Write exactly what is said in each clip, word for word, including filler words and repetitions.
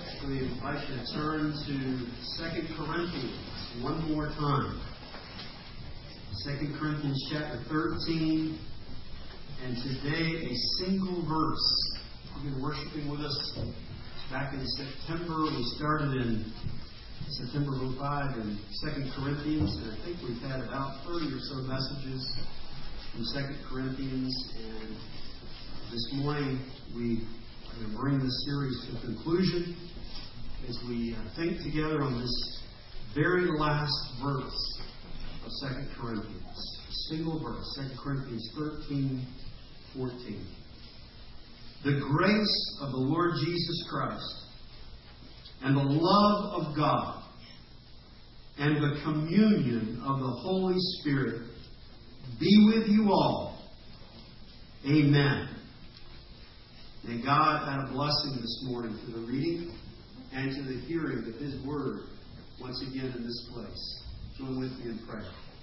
We invite you to turn to Second Corinthians one more time. Second Corinthians chapter thirteen, and today a single verse. You've been worshiping with us back in September. We started in September of oh five in Second Corinthians, and I think we've had about thirty or so messages from Second Corinthians, and this morning we are going to bring this series to a conclusion as we think together on this very last verse of Second Corinthians. A single verse, Second Corinthians thirteen fourteen. The grace of the Lord Jesus Christ and the love of God and the communion of the Holy Spirit be with you all. Amen. May God add a blessing this morning to the reading and to the hearing of His Word once again in this place. Join with me in prayer.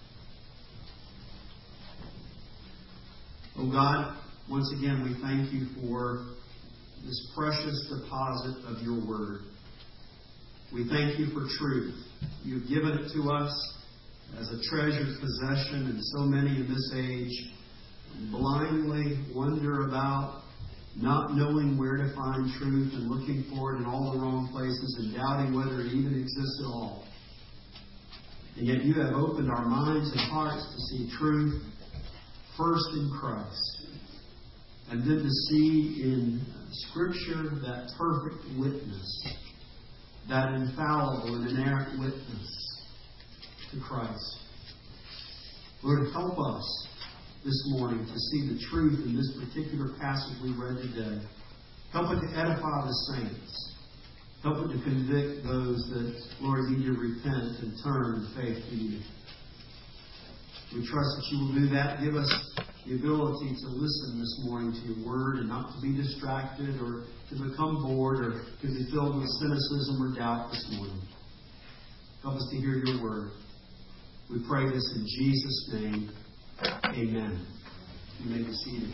Oh God, once again we thank you for this precious deposit of your Word. We thank you for truth. You've given it to us as a treasured possession, and so many in this age blindly wander about, not knowing where to find truth and looking for it in all the wrong places and doubting whether it even exists at all. And yet you have opened our minds and hearts to see truth first in Christ, and then to see in Scripture that perfect witness, that infallible and inerrant witness to Christ. Lord, help us this morning to see the truth in this particular passage we read today. Help it to edify the saints. Help it to convict those that, Lord, need to repent and turn in faith to you. We trust that you will do that. Give us the ability to listen this morning to your word and not to be distracted or to become bored or to be filled with cynicism or doubt this morning. Help us to hear your word. We pray this in Jesus' name. Amen. You may be seated.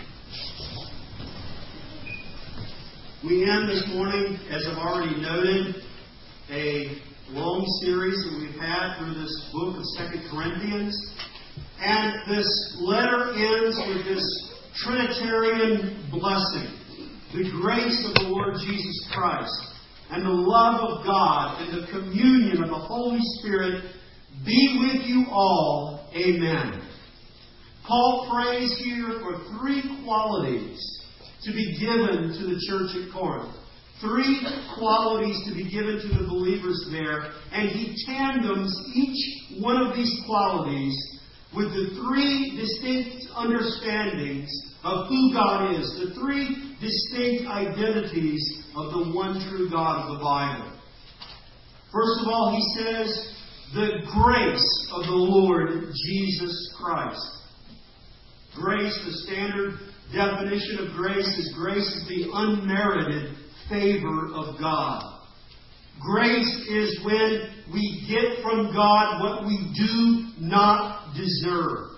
We end this morning, as I've already noted, a long series that we've had through this book of Second Corinthians. And this letter ends with this Trinitarian blessing. The grace of the Lord Jesus Christ and the love of God and the communion of the Holy Spirit be with you all. Amen. Paul prays here for three qualities to be given to the church at Corinth. Three qualities to be given to the believers there. And he tandems each one of these qualities with the three distinct understandings of who God is. The three distinct identities of the one true God of the Bible. First of all, he says, the grace of the Lord Jesus Christ. Grace, the standard definition of grace is grace is the unmerited favor of God. Grace is when we get from God what we do not deserve.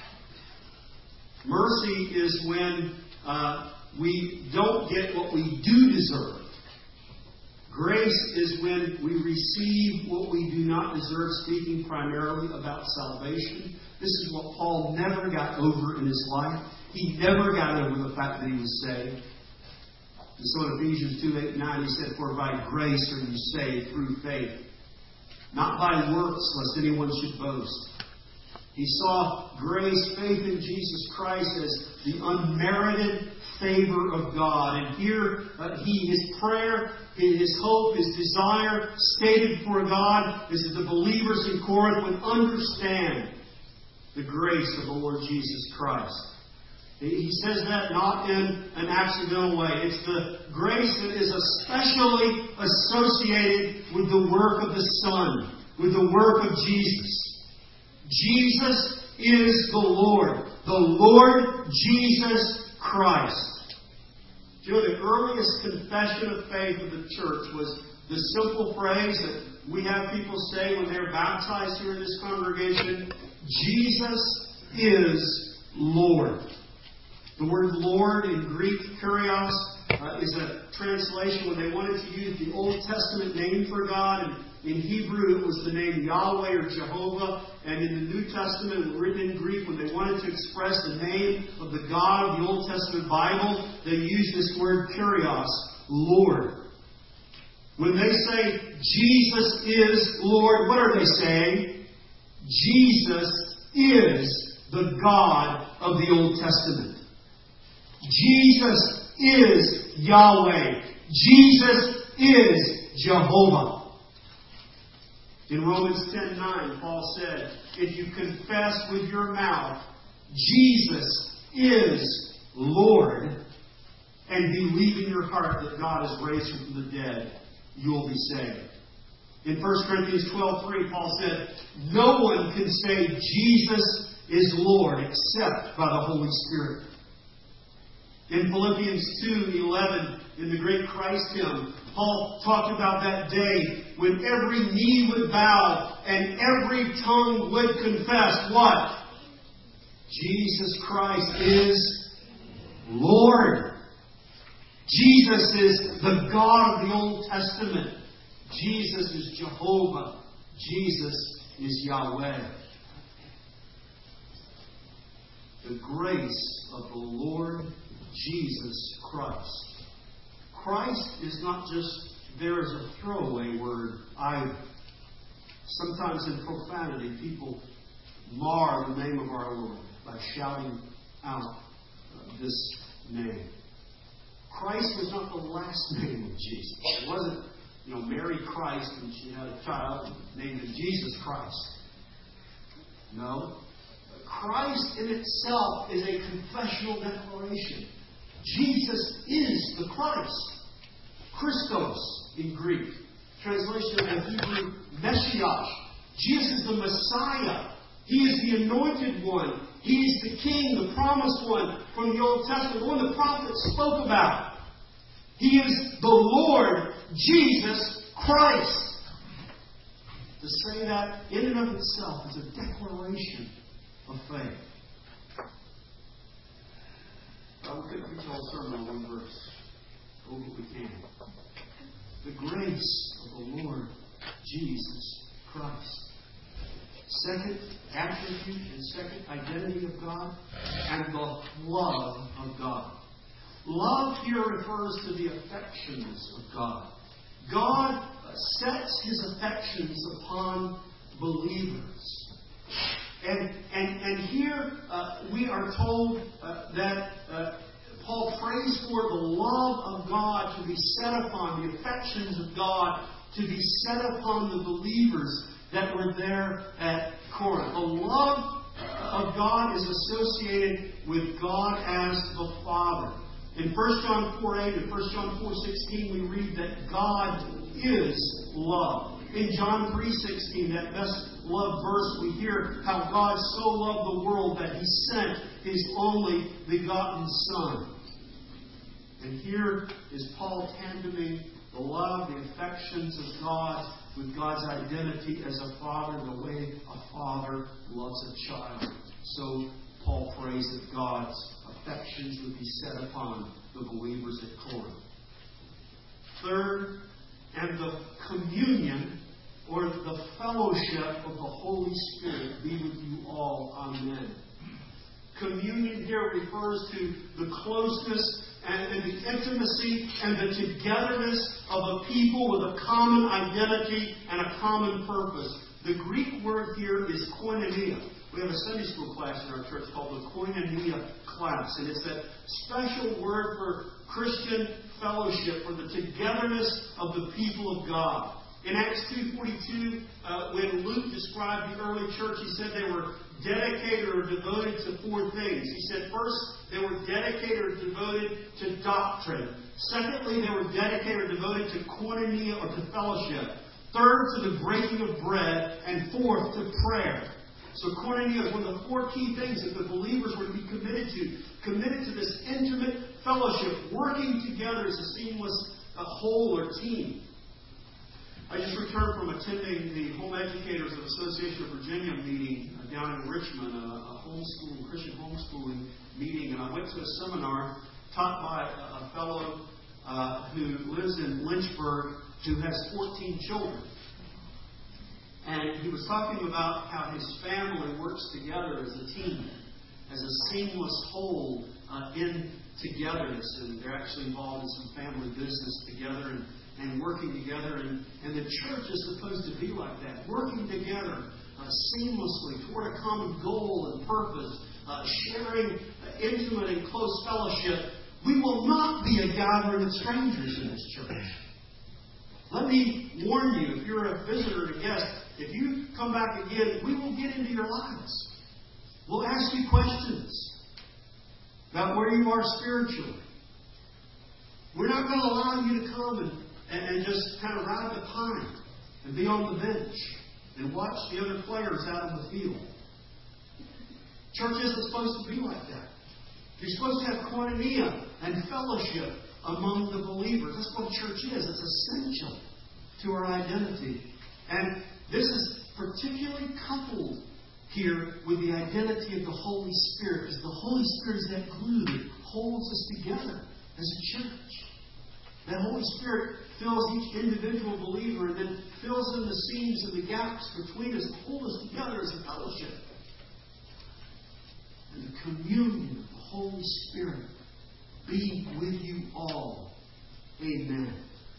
Mercy is when uh, we don't get what we do deserve. Grace is when we receive what we do not deserve, speaking primarily about salvation. This is what Paul never got over in his life. He never got over the fact that he was saved. And so in Ephesians two, eight, nine, he said, for by grace are you saved through faith, not by works, lest anyone should boast. He saw grace, faith in Jesus Christ as the unmerited favor of God. And here, uh, he, his prayer, his hope, his desire stated for God is that the believers in Corinth would understand the grace of the Lord Jesus Christ. He says that not in an accidental way. It's the grace that is especially associated with the work of the Son, with the work of Jesus. Jesus is the Lord. The Lord Jesus Christ. You know, the earliest confession of faith of the church was the simple phrase that we have people say when they're baptized here in this congregation, Jesus is Lord. The word Lord in Greek, kurios, uh, uh, is a translation when they wanted to use the Old Testament name for God. And in Hebrew, it was the name Yahweh or Jehovah. And in the New Testament, written in Greek, when they wanted to express the name of the God of the Old Testament Bible, they used this word Kyrios, Lord. When they say Jesus is Lord, what are they saying? Jesus is the God of the Old Testament. Jesus is Yahweh. Jesus is Jehovah. In Romans ten nine, Paul said, if you confess with your mouth Jesus is Lord and believe in your heart that God has raised him from the dead, you will be saved. In First Corinthians twelve three, Paul said, no one can say Jesus is Lord except by the Holy Spirit. In Philippians two eleven, in the great Christ hymn, Paul talked about that day when every knee would bow and every tongue would confess what? Jesus Christ is Lord. Jesus is the God of the Old Testament. Jesus is Jehovah. Jesus is Yahweh. The grace of the Lord Jesus Christ. Christ is not just there as a throwaway word either. Sometimes in profanity, people mar the name of our Lord by shouting out this name. Christ was not the last name of Jesus. It wasn't, you know, Mary Christ and she had a child named him Jesus Christ. No. Christ in itself is a confessional declaration. Jesus is the Christ. Christos in Greek. Translation of the Hebrew Meshiach. Jesus is the Messiah. He is the anointed one. He is the King, the promised one from the Old Testament, the one the prophets spoke about. He is the Lord Jesus Christ. To say that in and of itself is a declaration of faith. Well, we couldn't preach all sermon on one verse. Oh, but we can. The grace of the Lord Jesus Christ. Second attribute and second identity of God, and the love of God. Love here refers to the affections of God. God sets His affections upon believers. And, and, and here uh, we are told uh, that uh, Paul prays for the love of God to be set upon, the affections of God to be set upon the believers that were there at Corinth. The love of God is associated with God as the Father. In First John four eight and First John four sixteen, we read that God is love. In John three sixteen, that best loved verse, we hear how God so loved the world that He sent His only begotten Son. And here is Paul tandeming the love, the affections of God with God's identity as a father, the way a father loves a child. So Paul prays that God's affections would be set upon the believers at Corinth. Third, and the communion or the fellowship of the Holy Spirit be with you all. Amen. Communion here refers to the closeness and, and the intimacy and the togetherness of a people with a common identity and a common purpose. The Greek word here is koinonia. We have a Sunday school class in our church called the koinonia class. And it's that special word for Christian fellowship, for the togetherness of the people of God. In Acts two forty-two, uh, when Luke described the early church, he said they were dedicated or devoted to four things. He said, first, they were dedicated or devoted to doctrine. Secondly, they were dedicated or devoted to koinonia or to fellowship. Third, to the breaking of bread. And fourth, to prayer. So koinonia is one of the four key things that the believers were to be committed to. Committed to this intimate fellowship, working together as a seamless a whole or team. I just returned from attending the Home Educators of Association of Virginia meeting down in Richmond, a, a homeschooling, Christian homeschooling meeting, and I went to a seminar taught by a fellow uh, who lives in Lynchburg who has fourteen children. And he was talking about how his family works together as a team, as a seamless whole uh, in togetherness. And they're actually involved in some family business together and, and working together. And, and the church is supposed to be like that, working together uh, seamlessly toward a common goal and purpose, uh, sharing uh, intimate and close fellowship. We will not be a gathering of strangers in this church. Let me warn you, if you're a visitor and a guest, if you come back again, we will get into your lives. We'll ask you questions about where you are spiritually. We're not going to allow you to come and, and, and just kind of ride the pine and be on the bench and watch the other players out on the field. Church isn't supposed to be like that. You're supposed to have koinonia and fellowship among the believers. That's what church is. It's essential to our identity. And this is particularly coupled here with the identity of the Holy Spirit, because the Holy Spirit is that glue that holds us together as a church. That Holy Spirit fills each individual believer and then fills in the seams and the gaps between us to hold us together as a fellowship. And the communion of the Holy Spirit be with you all. Amen.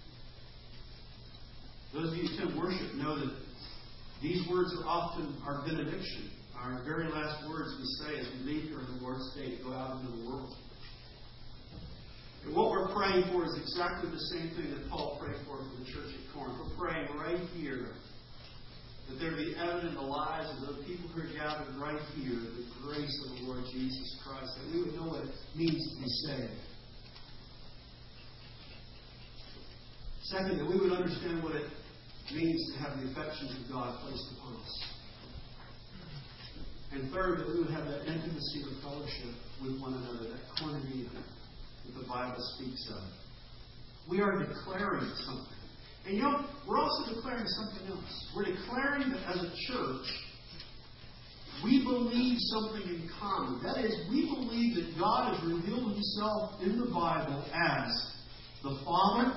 Those of you who attend worship know that these words are often our benediction. Our very last words we say as we leave here on the Lord's Day to go out into the world. And what we're praying for is exactly the same thing that Paul prayed for for the church at Corinth. We're praying right here that there be evident in the lives of the people who are gathered right here the grace of the Lord Jesus Christ, that we would know what it means to be saved. Second, that we would understand what it means to have the affections of God placed upon us. And third, that we would have that intimacy of fellowship with one another, that koinonia that the Bible speaks of. We are declaring something. And you know, we're also declaring something else. We're declaring that as a church, we believe something in common. That is, we believe that God has revealed Himself in the Bible as the Father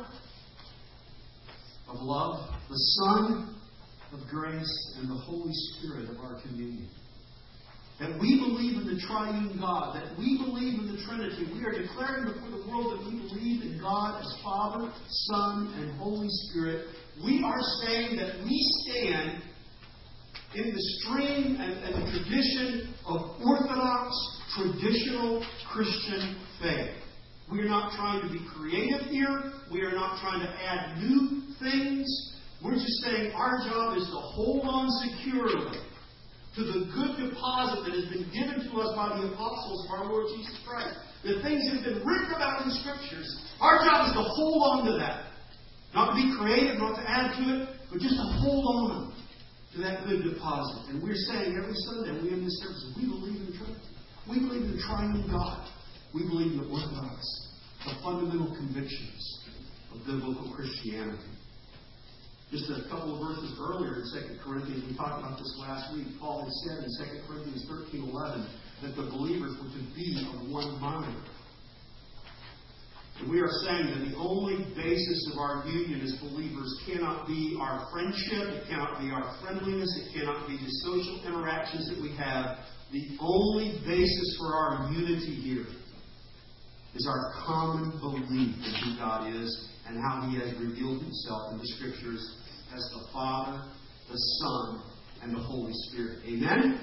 of love, the Son of grace, and the Holy Spirit of our communion. That we believe in the triune God, that we believe in the Trinity. We are declaring before the world that we believe in God as Father, Son, and Holy Spirit. We are saying that we stand in the stream and, and the tradition of Orthodox, traditional Christian faith. We are not trying to be creative here. We are not trying to add new things. We're just saying our job is to hold on securely to the good deposit that has been given to us by the apostles of our Lord Jesus Christ. The things that have been written about in the Scriptures. Our job is to hold on to that. Not to be creative, not to add to it, but just to hold on to that good deposit. And we're saying every Sunday we end this service, we believe in the Trinity. We believe in the triune God. We believe in the Orthodox, the fundamental convictions of biblical Christianity. Just a couple of verses earlier in Second Corinthians, we talked about this last week. Paul had said in Second Corinthians thirteen eleven that the believers were to be of one mind. And we are saying that the only basis of our union as believers cannot be our friendship, it cannot be our friendliness, it cannot be the social interactions that we have. The only basis for our unity here is our common belief in who God is and how He has revealed Himself in the Scriptures as the Father, the Son, and the Holy Spirit. Amen?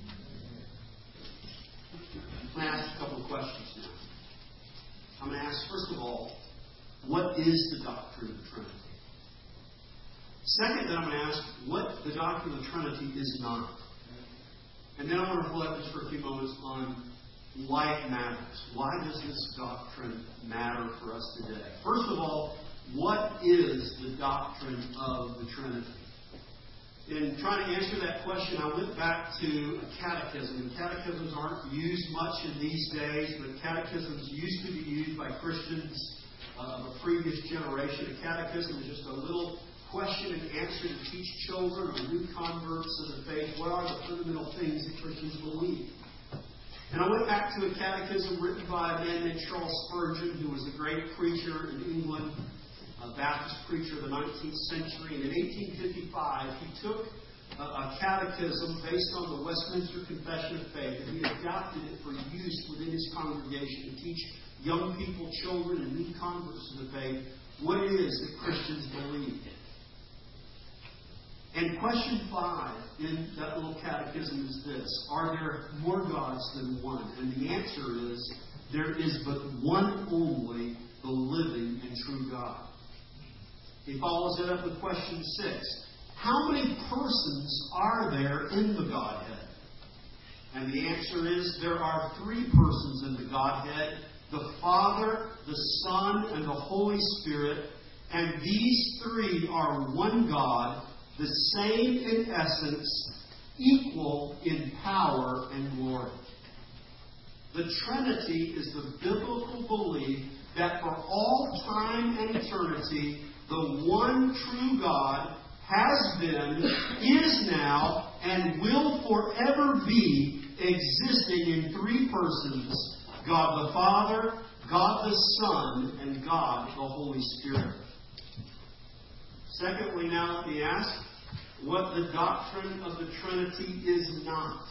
I'm going to ask a couple of questions now. I'm going to ask, first of all, what is the doctrine of the Trinity? Second, then I'm going to ask what the doctrine of the Trinity is not. And then I want to reflect just for a few moments on why it matters. Why does this doctrine matter for us today? First of all, what is the doctrine of the Trinity? In trying to answer that question, I went back to a catechism. And catechisms aren't used much in these days, but catechisms used to be used by Christians uh, of a previous generation. A catechism is just a little question and answer to teach children or new converts to the faith what are the fundamental things that Christians believe. And I went back to a catechism written by a man named Charles Spurgeon, who was a great preacher in England, a Baptist preacher of the nineteenth century. And in eighteen fifty-five, he took a, a catechism based on the Westminster Confession of Faith, and he adapted it for use within his congregation to teach young people, children, and new converts to the faith what it is that Christians believe. And question five in that little catechism is this: are there more gods than one? And the answer is, there is but one only, the living and true God. He follows it up with question six: how many persons are there in the Godhead? And the answer is, there are three persons in the Godhead: the Father, the Son, and the Holy Spirit. And these three are one God, the same in essence, equal in power and glory. The Trinity is the biblical belief that for all time and eternity, the one true God has been, is now, and will forever be existing in three persons: God the Father, God the Son, and God the Holy Spirit. Secondly, now let me ask what the doctrine of the Trinity is not.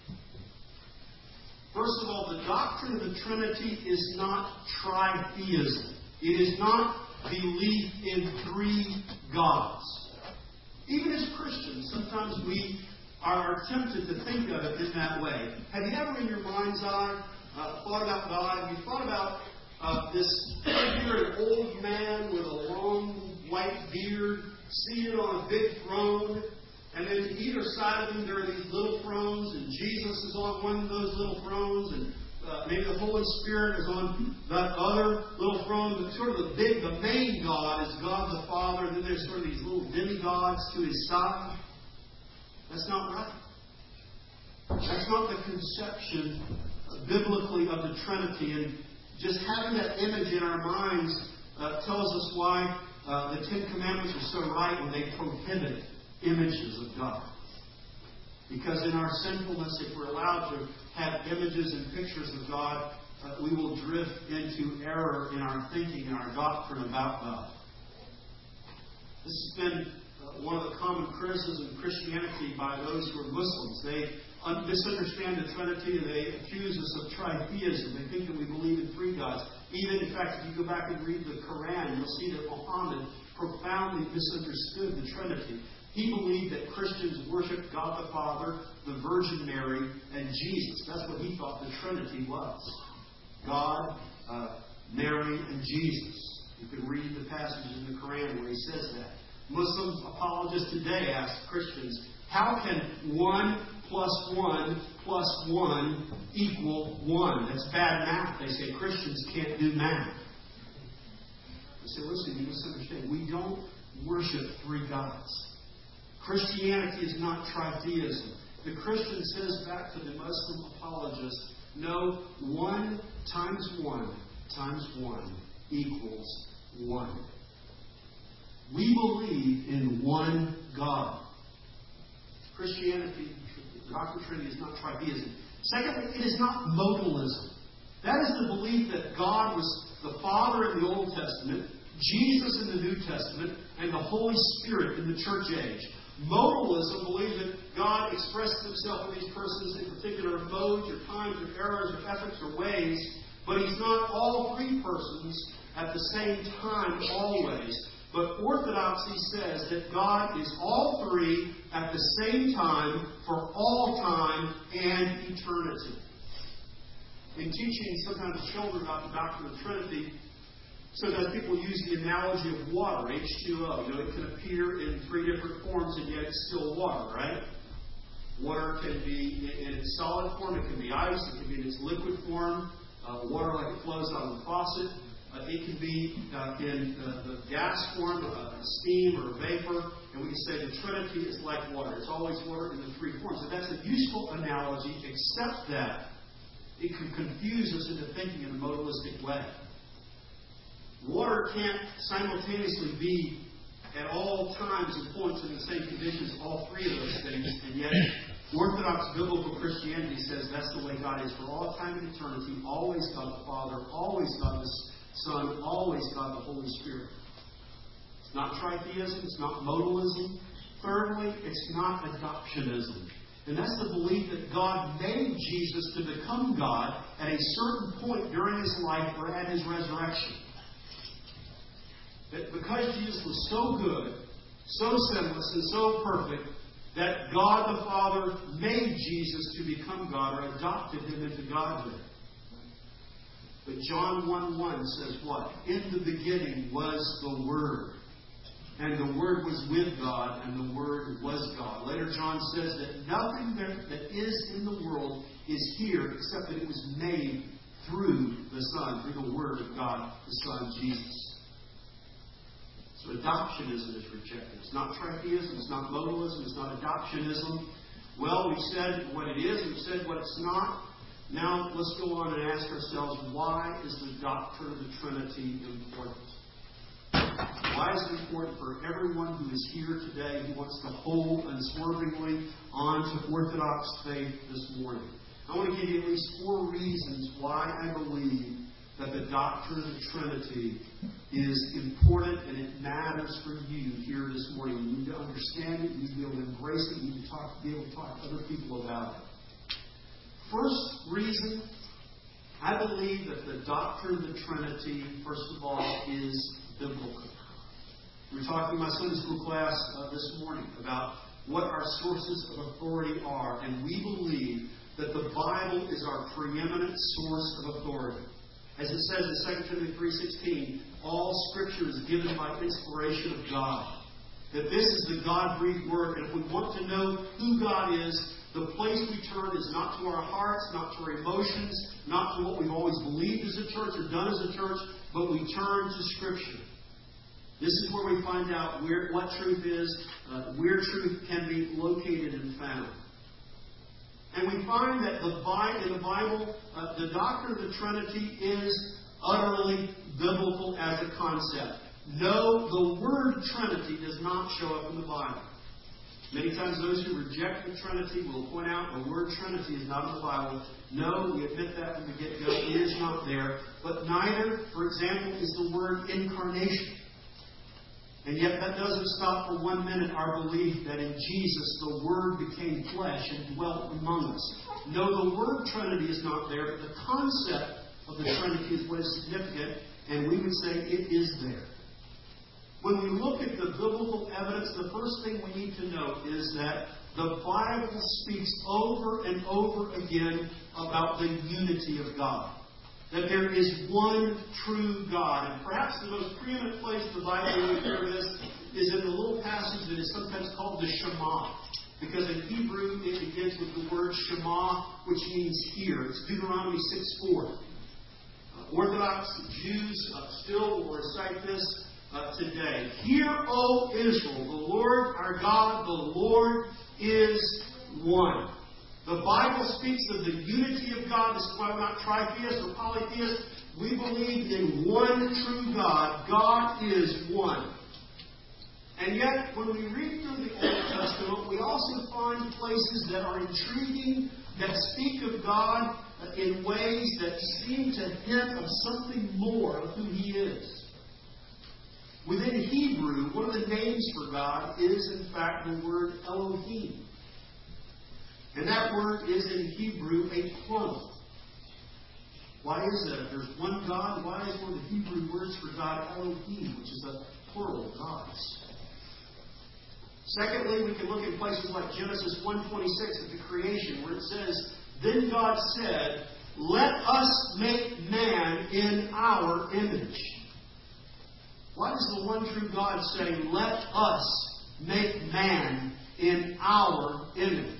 First of all, the doctrine of the Trinity is not tritheism. It is not belief in three gods. Even as Christians, sometimes we are tempted to think of it in that way. Have you ever in your mind's eye uh, thought about God? Have you thought about uh, this figure, an old man with a long white beard, seated on a big throne, and then to either side of him there are these little thrones, and Jesus is on one of those little thrones, and uh, maybe the Holy Spirit is on that other little throne. But sort of the big, the main God is God the Father, and then there's sort of these little demigods to his side. That's not right. That's not the conception uh, biblically of the Trinity. And just having that image in our minds uh, tells us why uh, the Ten Commandments are so right when they prohibit images of God. Because in our sinfulness, if we're allowed to have images and pictures of God, uh, we will drift into error in our thinking and our doctrine about God. This has been uh, one of the common criticisms of Christianity by those who are Muslims. They un- misunderstand the Trinity, and they accuse us of tritheism. They think that we believe in three gods. Even, in fact, if you go back and read the Quran, you'll see that Muhammad profoundly misunderstood the Trinity. He believed that Christians worshiped God the Father, the Virgin Mary, and Jesus. That's what he thought the Trinity was. God, uh, Mary, and Jesus. You can read the passages in the Quran where he says that. Muslim apologists today ask Christians, how can one plus one plus one equal one? That's bad math. They say Christians can't do math. I say, listen, you misunderstand. We don't worship three gods. Christianity is not tritheism. The Christian says back to the Muslim apologist, no, one times one times one equals one. We believe in one God. Christianity, the doctrine of the Trinity, is not tritheism. Secondly, it is not modalism. That is the belief that God was the Father in the Old Testament, Jesus in the New Testament, and the Holy Spirit in the church age. Modalism believes that God expresses himself in these persons in particular modes or times or eras or efforts or ways, but he's not all three persons at the same time always. But orthodoxy says that God is all three at the same time for all time and eternity. In teaching sometimes children about the doctrine of the Trinity, sometimes people use the analogy of water, H two O. You know, it can appear in three different forms, and yet it's still water, right? Water can be in its solid form, it can be ice, it can be in its liquid form, uh, water like it flows out of the faucet. Uh, it can be uh, in uh, the gas form, uh, steam or vapor, and we can say the Trinity is like water. It's always water in the three forms. And that's a useful analogy, except that it can confuse us into thinking in a modalistic way. Water can't simultaneously be at all times and points in the same conditions, all three of those things, and yet Orthodox biblical Christianity says that's the way God is for all time and eternity. Always God the Father, always God the Son, always God the Holy Spirit. It's not tritheism, it's not modalism. Thirdly, it's not adoptionism. And that's the belief that God made Jesus to become God at a certain point during His life or at His resurrection. That because Jesus was so good, so sinless, and so perfect, that God the Father made Jesus to become God or adopted Him into Godhood. But John one one says what? In the beginning was the Word. And the Word was with God, and the Word was God. Later John says that nothing that, that is in the world is here except that it was made through the Son, through the Word of God, the Son, Jesus. So adoptionism is rejected. It's not tritheism, it's not modalism, it's not adoptionism. Well, we've said what it is, we've said what it's not. Now let's go on and ask ourselves, why is the doctrine of the Trinity important? Why is it important for everyone who is here today who wants to hold unswervingly on to Orthodox faith this morning? I want to give you at least four reasons why I believe that the doctrine of the Trinity is important and it matters for you here this morning. You need to understand it, you need to be able to embrace it, you need to talk, be able to talk to other people about it. First reason, I believe that the doctrine of the Trinity, first of all, is biblical. We were talking in my Sunday school class uh, this morning about what our sources of authority are, and we believe that the Bible is our preeminent source of authority. As it says in Second Timothy three sixteen, all Scripture is given by inspiration of God. That this is the God-breathed Word, and if we want to know who God is, the place we turn is not to our hearts, not to our emotions, not to what we've always believed as a church or done as a church, but we turn to Scripture. This is where we find out where, what truth is, uh, where truth can be located and found. And we find that the Bible, in the Bible, uh, the doctrine of the Trinity is utterly biblical as a concept. No, the word Trinity does not show up in the Bible. Many times those who reject the Trinity will point out the word Trinity is not in the Bible. No, we admit that from the get-go. It is not there. But neither, for example, is the word incarnation. And yet that doesn't stop for one minute our belief that in Jesus the Word became flesh and dwelt among us. No, the word Trinity is not there, but the concept of the Trinity is what is significant, and we would say it is there. When we look at the biblical evidence, the first thing we need to note is that the Bible speaks over and over again about the unity of God. That there is one true God. And perhaps the most preeminent place in the Bible where we hear this is in the little passage that is sometimes called the Shema. Because in Hebrew it begins with the word Shema, which means hear. It's Deuteronomy six four. Uh, Orthodox Jews uh, still will recite this uh, today. Hear, O Israel, the Lord our God, the Lord is one. The Bible speaks of the unity of God. This is why we're not tritheist or polytheist. We believe in one true God. God is one. And yet, when we read through the Old Testament, we also find places that are intriguing, that speak of God in ways that seem to hint of something more of who He is. Within Hebrew, one of the names for God is, in fact, the word Elohim. And that word is in Hebrew a plural. Why is that? If there's one God, why is one of the Hebrew words for God Elohim, which is a plural, gods? Secondly, we can look at places like Genesis one twenty-six at the creation, where it says, Then God said, Let us make man in our image. Why does the one true God say, Let us make man in our image?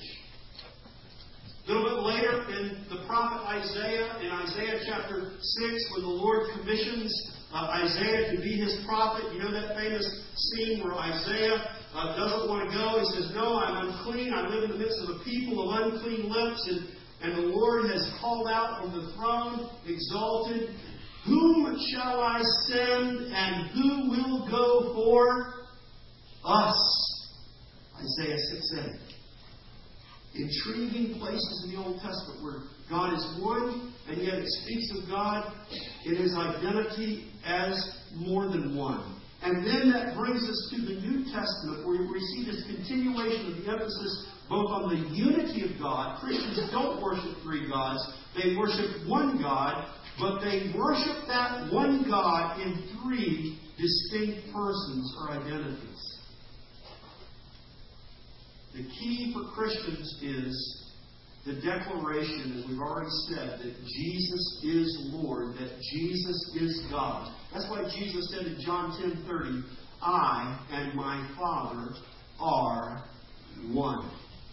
A little bit later in the prophet Isaiah, in Isaiah chapter six, when the Lord commissions uh, Isaiah to be His prophet, you know that famous scene where Isaiah uh, doesn't want to go. He says, No, I'm unclean. I live in the midst of a people of unclean lips. And, and the Lord has called out from the throne, exalted, Whom shall I send and who will go for us? Isaiah six eight. intriguing places in the Old Testament where God is one, and yet it speaks of God in His identity as more than one. And then that brings us to the New Testament, where we see this continuation of the emphasis both on the unity of God. Christians don't worship three gods. They worship one God, but they worship that one God in three distinct persons or identities. The key for Christians is the declaration, as we've already said, that Jesus is Lord, that Jesus is God. That's why Jesus said in John ten thirty, I and my Father are one.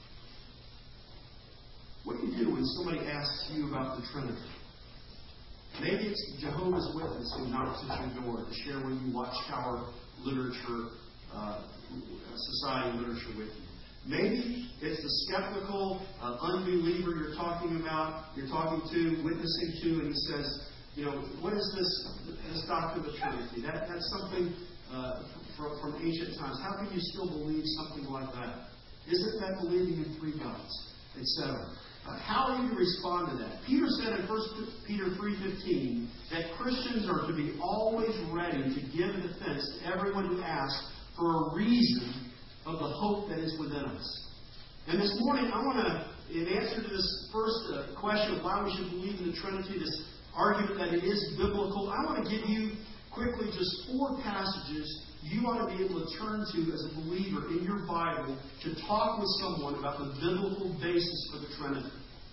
What do you do when somebody asks you about the Trinity? Maybe it's Jehovah's Witness who knocks at your door to share with you Watchtower literature, uh, society literature with you. Maybe it's the skeptical uh, unbeliever you're talking about, you're talking to, witnessing to, and he says, you know, what is this, this doctrine of the Trinity? That, that's something uh, from, from ancient times. How can you still believe something like that? Isn't that believing in three gods, et cetera? Uh, how are you to respond to that? Peter said in First Peter three fifteen that Christians are to be always ready to give a defense to everyone who asks for a reason of the hope that is within us. And this morning, I want to, in answer to this first uh, question of why we should believe in the Trinity, this argument that it is biblical, I want to give you quickly just four passages you ought to be able to turn to as a believer in your Bible to talk with someone about the biblical basis for the Trinity.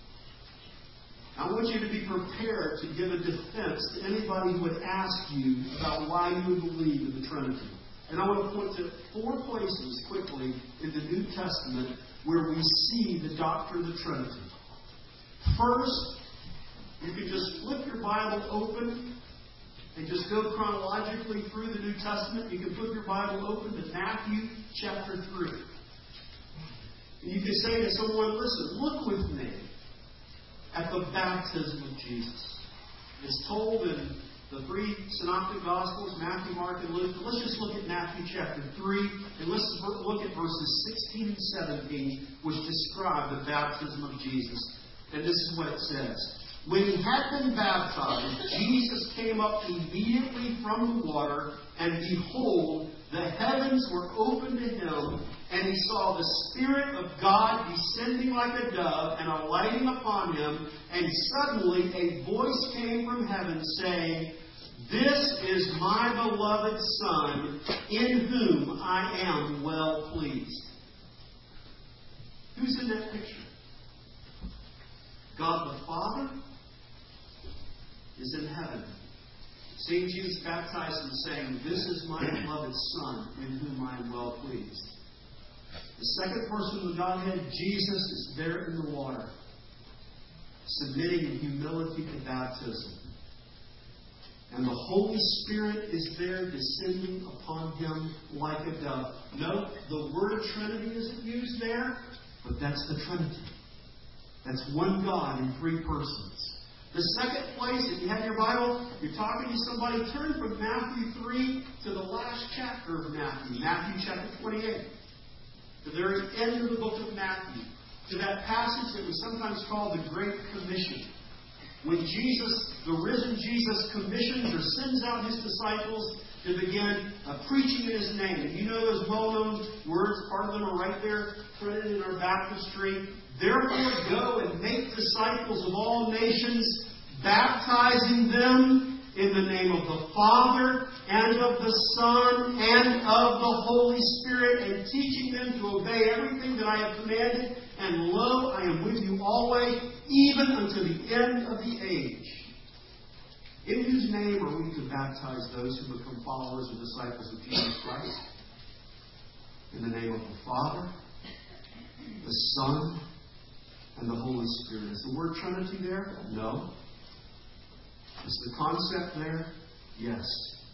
I want you to be prepared to give a defense to anybody who would ask you about why you believe in the Trinity. And I want to point to four places quickly in the New Testament where we see the doctrine of the Trinity. First, you can just flip your Bible open and just go chronologically through the New Testament. You can flip your Bible open to Matthew chapter three. And you can say to someone, listen, look with me at the baptism of Jesus. It's told in the three synoptic Gospels, Matthew, Mark, and Luke. But let's just look at Matthew chapter three, and let's look at verses sixteen and seventeen, which describe the baptism of Jesus. And this is what it says. When he had been baptized, Jesus came up immediately from the water, and behold, the heavens were opened to him, and he saw the Spirit of God descending like a dove and alighting upon him, and suddenly a voice came from heaven saying, This is my beloved Son, in whom I am well pleased. Who's in that picture? God the Father is in heaven, seeing Jesus baptized and saying, This is my beloved Son, in whom I am well pleased. The second person of the Godhead, Jesus, is there in the water, submitting in humility to baptism. And the Holy Spirit is there, descending upon him like a dove. Note, the word Trinity isn't used there, but that's the Trinity. That's one God in three persons. The second place, if you have your Bible, you're talking to somebody, turn from Matthew three to the last chapter of Matthew, Matthew chapter twenty-eight. The very end of the book of Matthew. To that passage that we sometimes call the Great Commission. When Jesus, the risen Jesus, commissions or sends out his disciples to begin uh, preaching in his name. And you know those well-known words, part of them are right there printed in our baptistry. Therefore go and make disciples of all nations, baptizing them in the name of the Father and of the Son and of the Holy Spirit, and teaching them to obey everything that I have commanded. And lo, I am with you always, even unto the end of the age. In whose name are we to baptize those who become followers and disciples of Jesus Christ? In the name of the Father, the Son, and the Holy Spirit. Is the word Trinity there? No. Is the concept there? Yes.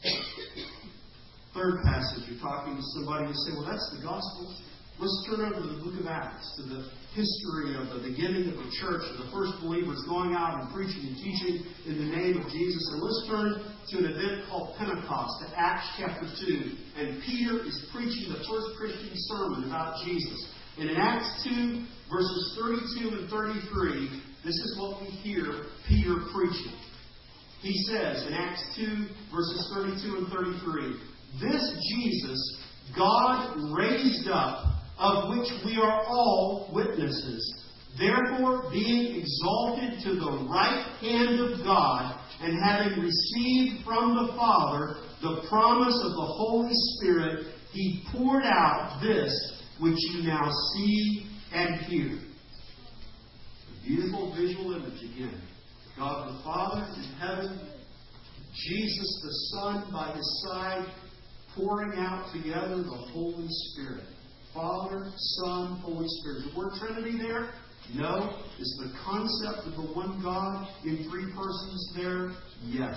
Third passage, you're talking to somebody and you say, well, that's the gospel. Let's turn over to the book of Acts, to the history of the beginning of the church, of the first believers going out and preaching and teaching in the name of Jesus. And let's turn to an event called Pentecost, to Acts chapter two. And Peter is preaching the first Christian sermon about Jesus. And in Acts two, verses thirty-two and thirty-three, this is what we hear Peter preaching. He says in Acts two, verses thirty-two and thirty-three, "This Jesus God raised up, of which we are all witnesses. Therefore, being exalted to the right hand of God, and having received from the Father the promise of the Holy Spirit, He poured out this which you now see and hear." A beautiful visual image again. God the Father in heaven, Jesus the Son by His side, pouring out together the Holy Spirit. Father, Son, Holy Spirit. The word Trinity there? No. Is the concept of the one God in three persons there? Yes.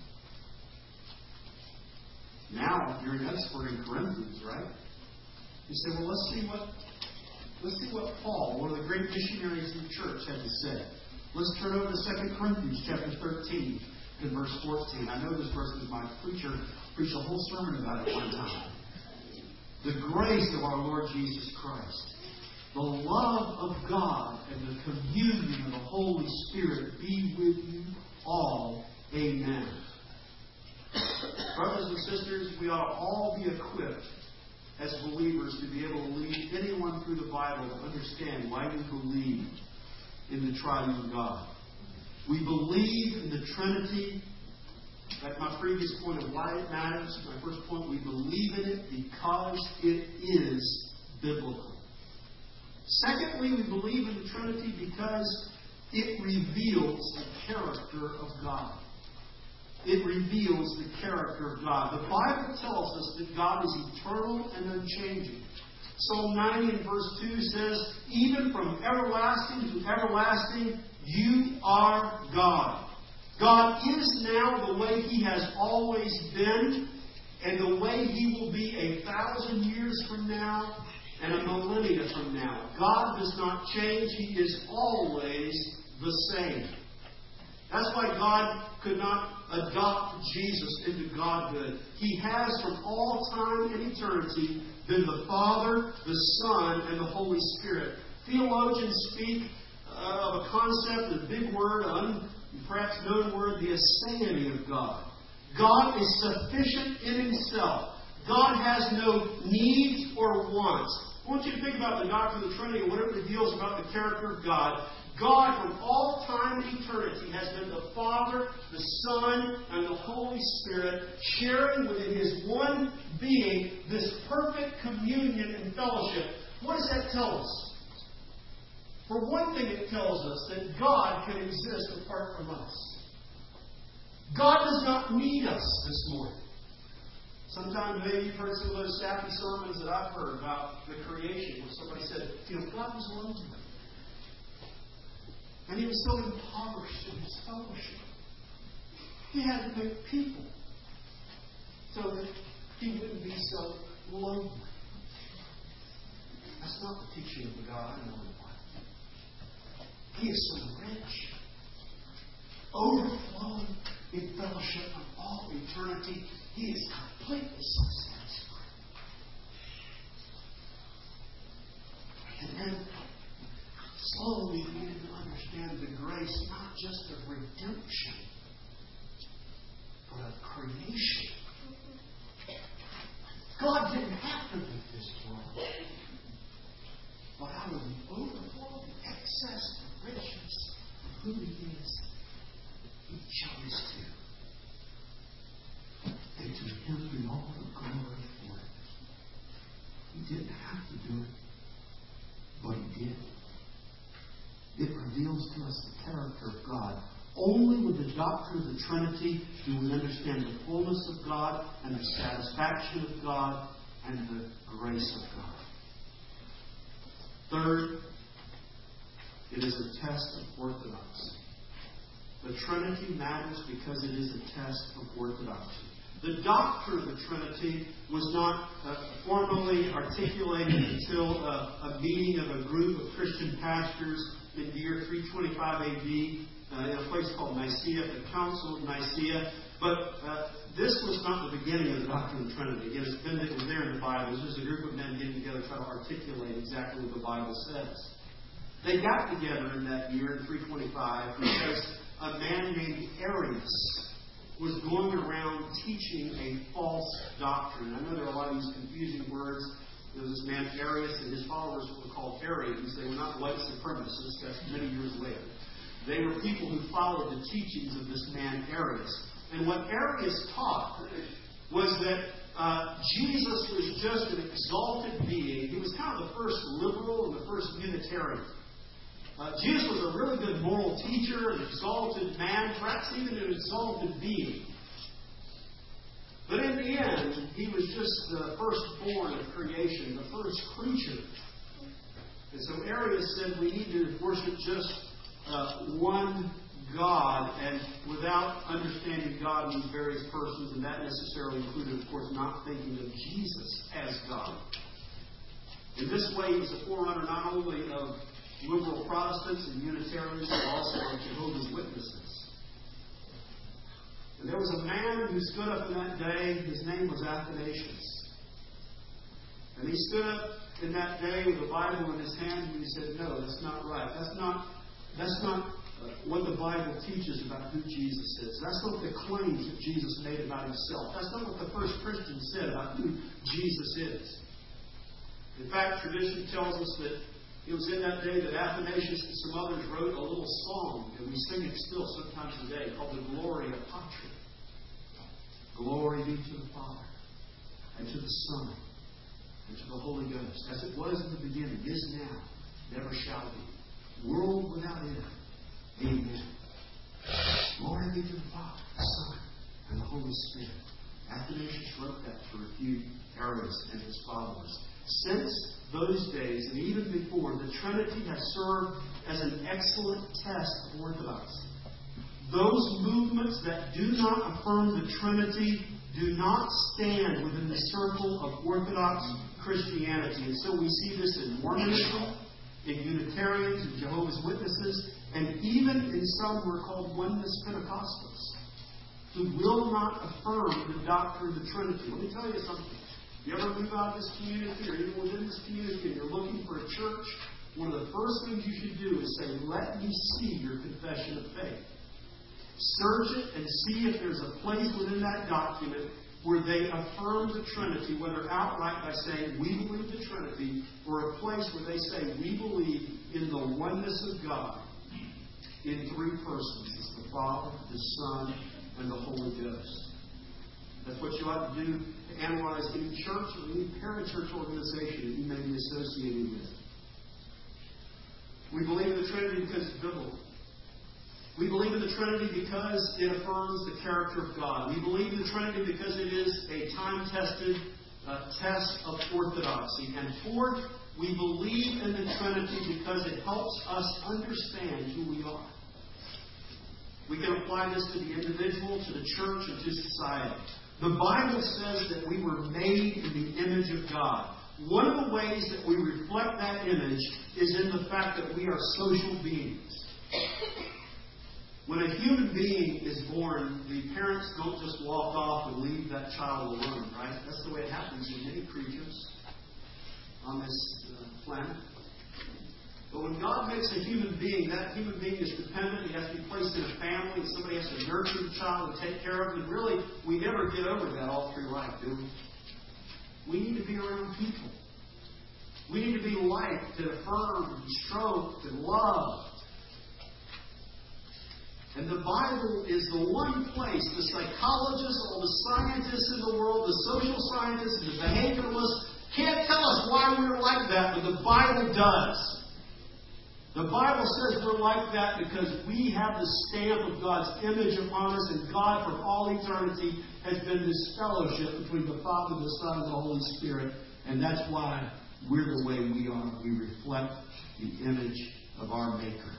Now, you're an expert in Corinthians, right? You say, well, let's see what let's see what Paul, one of the great missionaries in the church, had to say. Let's turn over to Second Corinthians chapter thirteen and verse fourteen. I know this verse because my preacher preached a whole sermon about it one time. The grace of our Lord Jesus Christ, the love of God, and the communion of the Holy Spirit be with you all. Amen. Brothers and sisters, we ought to all be equipped as believers to be able to lead anyone through the Bible to understand why we believe in the triune God. We believe in the Trinity. At my previous point of why it matters, my first point, we believe in it because it is biblical. Secondly, we believe in the Trinity because it reveals the character of God. It reveals the character of God. The Bible tells us that God is eternal and unchanging. Psalm ninety and verse two says, "Even from everlasting to everlasting, you are God." God is now the way He has always been, and the way He will be a thousand years from now, and a millennia from now. God does not change. He is always the same. That's why God could not adopt Jesus into godhood. He has from all time and eternity been the Father, the Son, and the Holy Spirit. Theologians speak uh, of a concept, a big word, an perhaps known word, the aseity of God. God is sufficient in Himself. God has no needs or wants. I want you to think about the doctrine of the Trinity and what it reveals about the character of God. God, from all time and eternity, has been the Father, the Son, and the Holy Spirit, sharing within His one being this perfect communion and fellowship. What does that tell us? For one thing, it tells us that God can exist apart from us. God does not need us this morning. Sometimes maybe you've heard some of those sappy sermons that I've heard about the creation, where somebody said, you know, God was lonely. And He was so impoverished in His fellowship. He had to make people so that He wouldn't be so lonely. That's not the teaching of the God in the Bible. He is so rich, overflowing in fellowship of all eternity. He is completely self-satisfied. And then, slowly we begin to understand the grace, not just of redemption, but of creation. God didn't have to make this world. But out of the overflow, the excess, the richness of who He is, He chose to. And to Him be all the glory for it. He didn't have to do it, but He did. It reveals to us the character of God. Only with the doctrine of the Trinity do we understand the fullness of God and the satisfaction of God and the grace of God. Third, it is a test of orthodoxy. The Trinity matters because it is a test of orthodoxy. The doctrine of the Trinity was not uh, formally articulated until uh, a meeting of a group of Christian pastors in the year three twenty-five A D uh, in a place called Nicaea, the Council of Nicaea. But uh, this was not the beginning of the doctrine of the Trinity. Again, it's been, it was there in the Bible. It was just a group of men getting together to try to articulate exactly what the Bible says. They got together in that year, in three twenty-five, because a man named Arius was going around teaching a false doctrine. I know there are a lot of these confusing words. There was this man Arius, and his followers were called Arians. They were not white supremacists. That's many years later. They were people who followed the teachings of this man Arius. And what Arius taught was that uh, Jesus was just an exalted being. He was kind of the first liberal and the first Unitarian. Uh, Jesus was a really good moral teacher, an exalted man, perhaps even an exalted being. But in the end, he was just the firstborn of creation, the first creature. And so Arius said we need to worship just uh, one God, and without understanding God in these various persons, and that necessarily included, of course, not thinking of Jesus as God. In this way, he was a forerunner not only of liberal Protestants and Unitarians, but also of Jehovah's Witnesses. And there was a man who stood up in that day. His name was Athanasius. And he stood up in that day with a Bible in his hand, and he said, "No, that's not right. That's not. That's not." Uh, what the Bible teaches about who Jesus is. That's not the claims that Jesus made about himself. That's not what the first Christians said about who Jesus is. In fact, tradition tells us that it was in that day that Athanasius and some others wrote a little song, and we sing it still sometimes today, called the Gloria Patri. Glory be to the Father, and to the Son, and to the Holy Ghost, as it was in the beginning, is now, never shall be, world without end. Amen. Glory be to the Father, the Son, and the Holy Spirit. Athanasius wrote that to refute Arius and his followers. Since those days, and even before, the Trinity has served as an excellent test of orthodoxy. Those movements that do not affirm the Trinity do not stand within the circle of Orthodox Christianity. And so we see this in Mormonism, in Unitarians, in Jehovah's Witnesses, and even in some who are called Oneness Pentecostals, who will not affirm the doctrine of the Trinity. Let me tell you something. If you ever move out of this community, or even within this community, and you're looking for a church, one of the first things you should do is say, "Let me see your confession of faith." Search it and see if there's a place within that document where they affirm the Trinity, whether outright by saying, "We believe the Trinity," or a place where they say, "We believe in the oneness of God in three persons. It's the Father, the Son, and the Holy Ghost." That's what you ought to do to analyze any church or any parachurch organization that you may be associated with. We believe in the Trinity because it's biblical. We believe in the Trinity because it affirms the character of God. We believe in the Trinity because it is a time-tested uh, test of orthodoxy. And fourth, we believe in the Trinity because it helps us understand who we are. We can apply this to the individual, to the church, and to society. The Bible says that we were made in the image of God. One of the ways that we reflect that image is in the fact that we are social beings. When a human being is born, the parents don't just walk off and leave that child alone, right? That's the way it happens in many creatures on this uh, planet. But when God makes a human being, that human being is dependent. He has to be placed in a family, and somebody has to nurture the child and take care of him. And really, we never get over that all through life, do we? We need to be around people. We need to be liked and affirmed and stroked and loved. And the Bible is the one place the psychologists, all the scientists in the world, the social scientists, and the behavioralists can't tell us why we're like that, but the Bible does. The Bible says we're like that because we have the stamp of God's image upon us, and God from all eternity has been this fellowship between the Father, the Son, and the Holy Spirit. And that's why we're the way we are. We reflect the image of our Maker.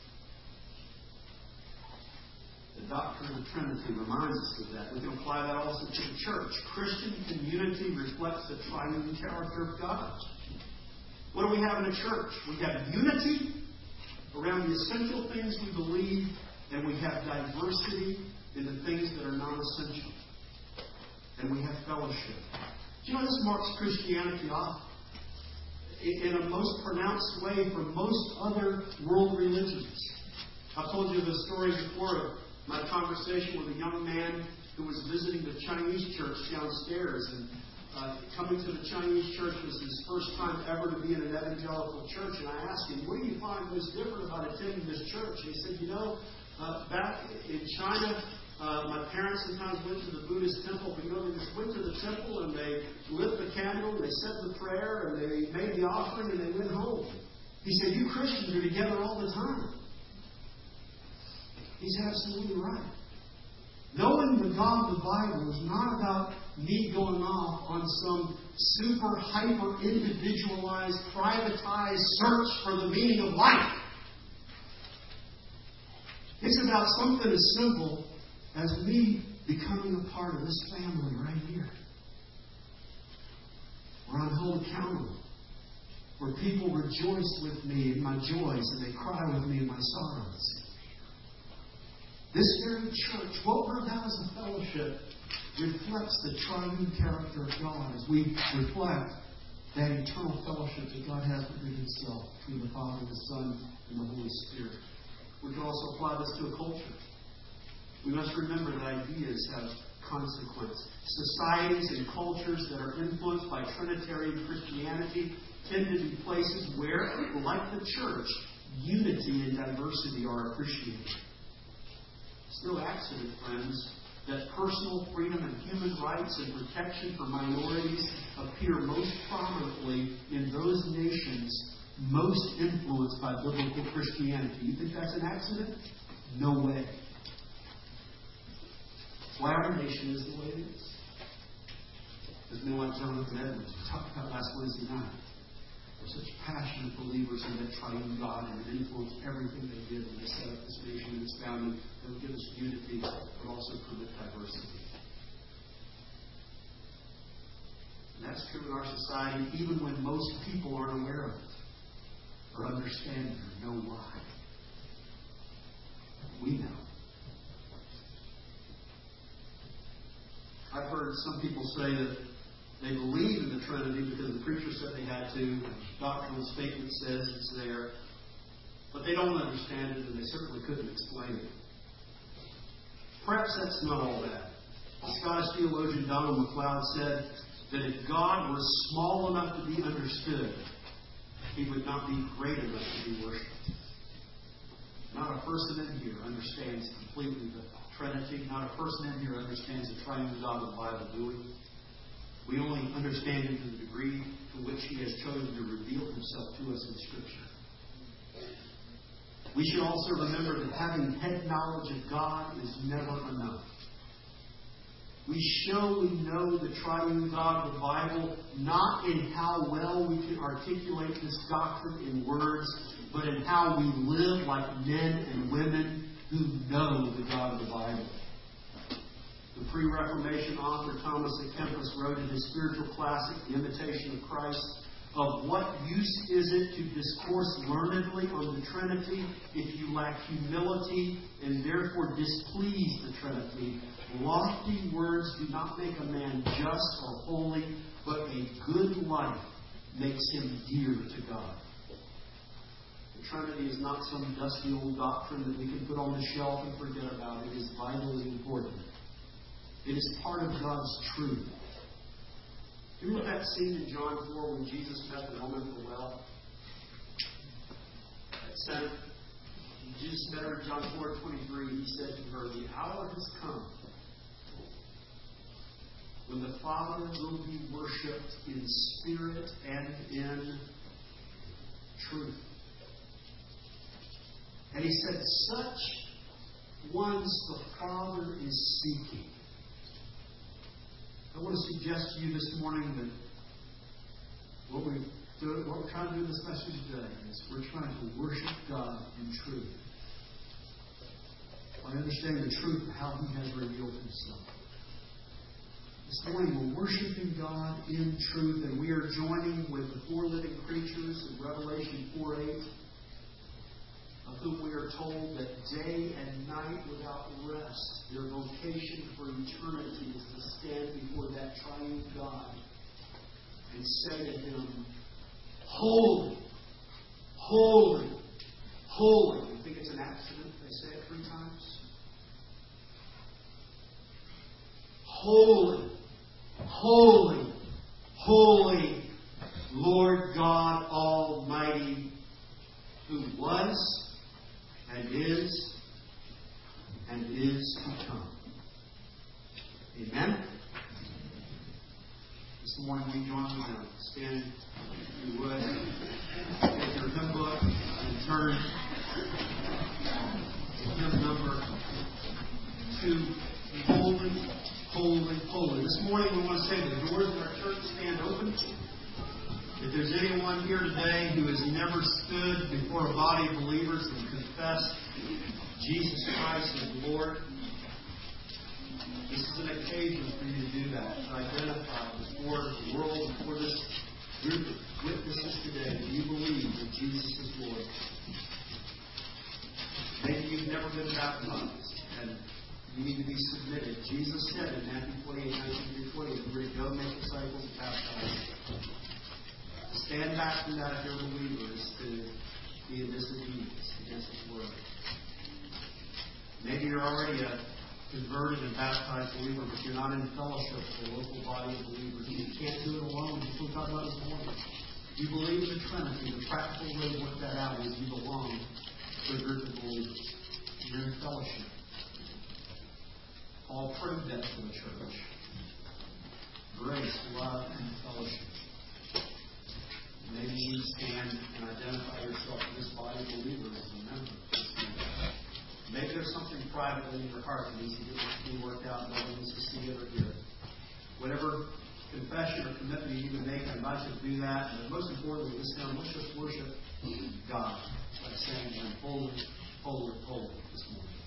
The doctrine of the Trinity reminds us of that. We can apply that also to the church. Christian community reflects the triune character of God. What do we have in a church? We have unity around the essential things we believe, and we have diversity into things that are non-essential. And we have fellowship. Do you know this marks Christianity off in a most pronounced way from most other world religions? I've told you the story before of my conversation with a young man who was visiting the Chinese church downstairs. And uh, coming to the Chinese church was his first time ever to be in an evangelical church. And I asked him, what do you find most different about attending this church? And he said, you know, uh, back in China, uh, my parents sometimes went to the Buddhist temple. But, you know, they just went to the temple and they lit the candle and they said the prayer and they made the offering and they went home. He said, you Christians are together all the time. He's absolutely right. Knowing the God of the Bible is not about me going off on some super, hyper, individualized, privatized search for the meaning of life. It's about something as simple as me becoming a part of this family right here. Where I'm held accountable. Where people rejoice with me in my joys and they cry with me in my sorrows. This very church, what we're about as a fellowship, reflects the triune character of God as we reflect that eternal fellowship that God has within Himself between the Father, the Son, and the Holy Spirit. We can also apply this to a culture. We must remember that ideas have consequence. Societies and cultures that are influenced by Trinitarian Christianity tend to be places where, like the church, unity and diversity are appreciated. It's no accident, friends, that personal freedom and human rights and protection for minorities appear most prominently in those nations most influenced by biblical Christianity. You think that's an accident? No way. That's why our nation is the way it is. As men like Jonathan Edwards, we talked about last Wednesday night, were such passionate believers in that triune God, and it influenced everything they did when they set up this nation and its founding. It would give us unity, but also permit diversity. And that's true in our society, even when most people aren't aware of it, or understand it, or know why. We know. I've heard some people say that they believe in the Trinity because the preacher said they had to. The doctrinal statement says it's there. But they don't understand it, and they certainly couldn't explain it. Perhaps that's not all that. The Scottish theologian Donald MacLeod said that if God were small enough to be understood, He would not be great enough to be worshipped. Not a person in here understands completely the Trinity. Not a person in here understands the triune God of the Bible, do we? We only understand Him to the degree to which He has chosen to reveal Himself to us in Scripture. We should also remember that having head knowledge of God is never enough. We show we know the triune God of the Bible not in how well we can articulate this doctrine in words, but in how we live like men and women who know the God of the Bible. The pre-Reformation author Thomas à Kempis wrote in his spiritual classic, The Imitation of Christ, of what use is it to discourse learnedly on the Trinity if you lack humility and therefore displease the Trinity? Lofty words do not make a man just or holy, but a good life makes him dear to God. The Trinity is not some dusty old doctrine that we can put on the shelf and forget about. It is vitally important. It is part of God's truth. Do you remember that scene in John four when Jesus met the woman at the well? That said, Jesus met her in John four twenty-three. He said to her, the hour has come when the Father will be worshipped in spirit and in truth. And He said, such ones the Father is seeking. I want to suggest to you this morning that what, we do, what we're trying to do in this message today is we're trying to worship God in truth. I understand the truth of how He has revealed Himself. This morning we're worshiping God in truth, and we are joining with the four living creatures in Revelation four eight. of whom we are told that day and night without rest, their vocation for eternity is to stand before that triune God and say to Him, Holy, holy, holy. You think it's an accident they say it three times? Holy, holy, holy, Lord God Almighty, who was and is and is to come. Amen? This morning we join with them. Stand, if you would. Take your hymn book and turn to hymn number two. Holy, holy, holy. This morning we want to say the doors of our church stand open. If there's anyone here today who has never stood before a body of believers and confessed Jesus Christ as Lord, this is an occasion for you to do that, to identify before the world, before this group of witnesses today, do you believe that Jesus is Lord? Maybe you've never been baptized and you need to be submitted. Jesus said in Matthew twenty-eight, nineteen through twenty, we're to go make disciples and baptize. Stand back from that if you're a believer is to be in disobedience against His word. Maybe you're already a converted and baptized believer, but you're not in fellowship with a local body of believers. You can't do it alone. That's what we talked about this morning. You believe in the Trinity. The practical way to work that out is you belong to a group of believers. You're in fellowship. Paul proved that for the church. Grace, love, and fellowship. Maybe you stand and identify yourself in this body of believers as a member. Maybe there's something privately in your heart that needs to be worked out and no one needs to see it or hear it. Whatever confession or commitment you need to make, I invite you to do that. But most importantly, this time, let's just worship God by saying, Holy, holy, holy this morning.